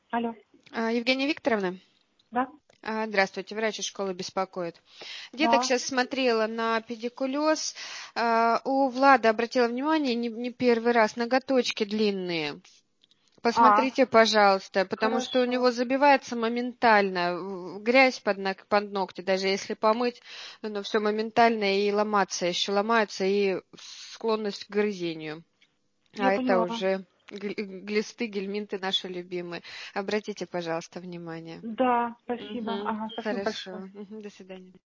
Алло, Евгения Викторовна, да, здравствуйте, врач из школы беспокоит. Деток да. сейчас смотрела на педикулез. У Влада обратила внимание, не первый раз, ноготочки длинные. А, Посмотрите, пожалуйста, потому что у хорошо. него забивается моментально грязь под ногти, даже если помыть, но все моментально и ломаться, еще ломаются, и склонность к грызению. Я А это поняла. уже глисты, гельминты наши любимые. Обратите, пожалуйста, внимание. Да, спасибо. Мгм. Ага, спасибо большое. Хорошо. Мгм. До свидания.